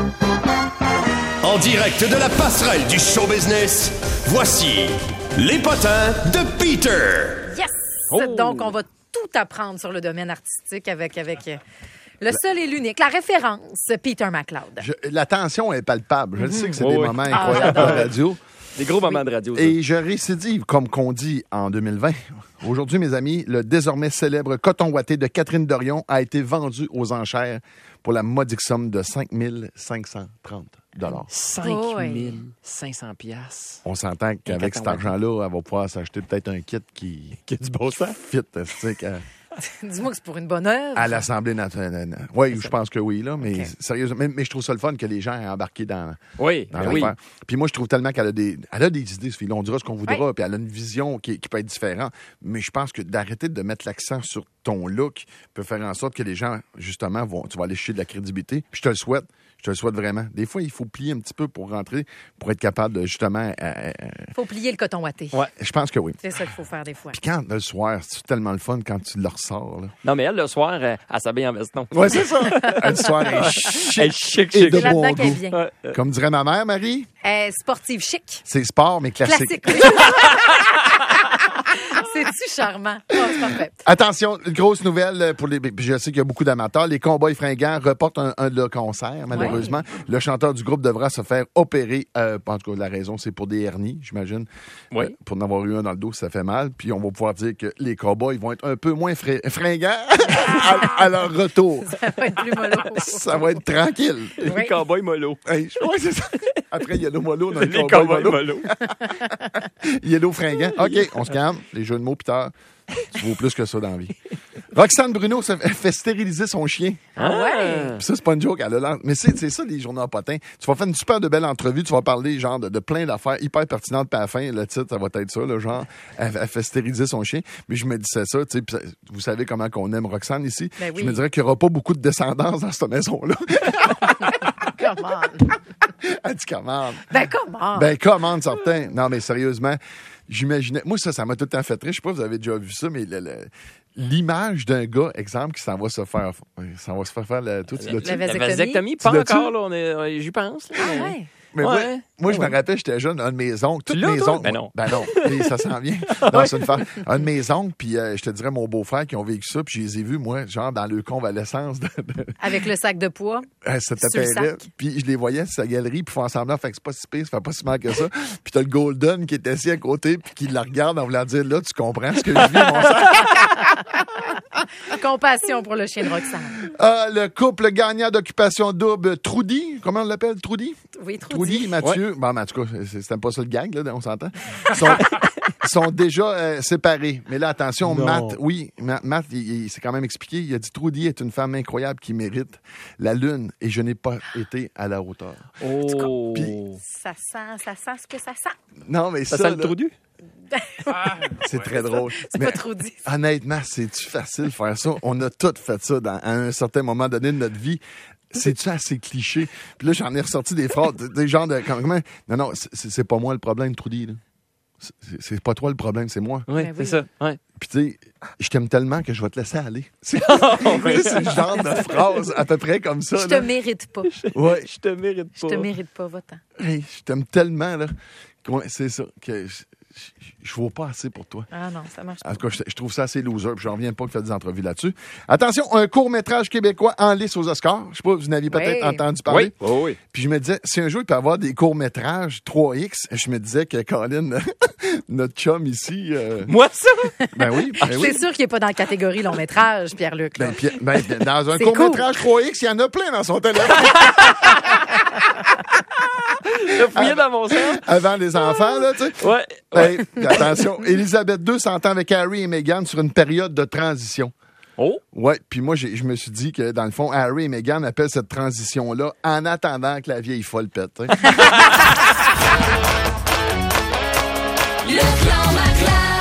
En direct de la passerelle du show business, voici les potins de Peter. Yes! Donc, on va tout apprendre sur le domaine artistique avec le seul et l'unique, la référence, Peter McLeod. La tension est palpable. Je le sais que c'est des moments incroyables à la radio. Des gros moments de radio. Et je récidive, comme qu'on dit en 2020. Aujourd'hui, mes amis, le désormais célèbre coton ouaté de Catherine Dorion a été vendu aux enchères pour la modique somme de 5 530 $5 500 $. On s'entend qu'avec cet argent-là, elle va pouvoir s'acheter peut-être un kit qui a du bon sens. Fit, Dis-moi que c'est pour une bonne œuvre. À l'Assemblée nationale. Oui, je pense que oui, là, mais sérieusement. Mais je trouve ça le fun que les gens aient embarqué dans l'affaire. Puis moi, je trouve tellement qu'elle a des idées, ce fille-là. On dira ce qu'on voudra, puis elle a une vision qui peut être différente. Mais je pense que d'arrêter de mettre l'accent sur ton look peut faire en sorte que les gens, justement, tu vas aller chercher de la crédibilité. Puis je te le souhaite. Je te le souhaite vraiment. Des fois, il faut plier un petit peu pour rentrer, pour être capable de, justement... Il faut plier le coton ouaté. Ouais, je pense que oui. C'est ça qu'il faut faire des fois. Puis quand, le soir, c'est tellement le fun quand tu le ressors. Là. Non, mais elle, le soir, elle s'habille en veston. Oui, c'est ça. Le soir, elle est chic. Et de bon goût. Comme dirait ma mère, Marie. Sportive chic. C'est sport, mais classique. Oui. C'est-tu charmant? Oh, c'est parfait. Attention, grosse nouvelle pour les. Je sais qu'il y a beaucoup d'amateurs. Les Cowboys fringants reportent un de leurs concerts, malheureusement. Ouais. Le chanteur du groupe devra se faire opérer. En tout cas, la raison, c'est pour des hernies, j'imagine. Oui. Pour en avoir eu un dans le dos, ça fait mal. Puis on va pouvoir dire que les Cowboys vont être un peu moins fringants à leur retour. Ça va être plus mollo. Ça va être tranquille. Oui. Les Cowboys mollo. Oui, c'est ça. Après, Yellow mollo dans les Cowboys mollo. Yellow fringant. OK, on se calme. Les jeux de mots, Peter. Tu vaux plus que ça dans la vie. Roxane Bruno fait stériliser son chien. Ah ouais? Puis ça, c'est pas une joke. Mais c'est ça, les journaux à potins. Tu vas faire une super de belle entrevue. Tu vas parler, genre, de plein d'affaires hyper pertinentes. Puis à la fin, le titre, ça va être ça, là, genre, elle fait stériliser son chien. Mais je me disais ça, tu sais, vous savez comment qu'on aime Roxane ici. Ben oui. Je me dirais qu'il n'y aura pas beaucoup de descendance dans cette maison-là. Comment? Elle dit commande. Commande, certain. Non, mais sérieusement, j'imaginais... Moi, ça m'a tout le temps fait rire. Je sais pas si vous avez déjà vu ça, mais l'image d'un gars, exemple, qui s'en va se faire faire la vasectomie. Pas encore, là. J'y pense. Ah ouais? Mais moi, je me rappelle, j'étais jeune, un de mes oncles. Toutes mes oncles. Ben non. Et ça s'en vient. Non, c'est une femme. Un de mes oncles, puis je te dirais mon beau-frère qui ont vécu ça, puis je les ai vus, moi, genre dans le convalescence. Avec le sac de poids. C'était terrible. Puis je les voyais sur sa galerie, puis font semblant, fait que c'est pas si pire, ça fait pas si mal que ça. Puis t'as le Golden qui est assis à côté, puis qui la regarde en voulant dire, là, tu comprends ce que je vis, mon sang. Compassion pour le chien de Roxane. Le couple gagnant d'occupation double, Trudy, comment on l'appelle, Trudy? Oui, Trudy. Mathieu. Ouais. Bon, en tout cas, c'était pas ça le gag, là, on s'entend. Sont déjà séparés. Mais là, attention, Matt, il s'est quand même expliqué. Il a dit, Trudy est une femme incroyable qui mérite la lune et je n'ai pas été à la hauteur. Oh! Puis, ça sent ce que ça sent. Non, mais ça sent le Trudy? C'est très drôle. C'est pas trop dit. Honnêtement, c'est-tu facile de faire ça? On a tous fait ça à un certain moment donné de notre vie. C'est-tu assez cliché? Puis là, j'en ai ressorti des phrases, des genres de... Comment? Non, c'est pas moi le problème, Trudy. Là. C'est pas toi le problème, c'est moi. Oui, c'est ça. Ouais. Puis tu sais, je t'aime tellement que je vais te laisser aller. C'est le genre de phrase à peu près comme ça. Je te mérite pas. Ouais. Je te mérite pas. Je te mérite pas, va-t'en. Hey, je t'aime tellement, là. C'est ça, que... Je ne vaux pas assez pour toi. Ah non, ça marche pas. En tout cas, je trouve ça assez loser, puis je reviens pas que faire des entrevues là-dessus. Attention, un court-métrage québécois en lice aux Oscars. Je sais pas, vous n'aviez peut-être entendu parler. Oui. Puis je me disais, si un jour il peut y avoir des courts-métrages 3X, je me disais que Colin, notre chum ici... Moi, ça? Ben oui. C'est sûr qu'il n'est pas dans la catégorie long-métrage, Pierre-Luc. Dans un court-métrage 3X, il y en a plein dans son téléphone. T'as fouillé dans mon sang. Avant les enfants, là, tu sais. Ouais. Hey, attention, Élisabeth II s'entend avec Harry et Meghan sur une période de transition. Oh! Ouais, puis moi, je me suis dit que, dans le fond, Harry et Meghan appellent cette transition-là en attendant que la vieille folle pète. Le clan McLeod.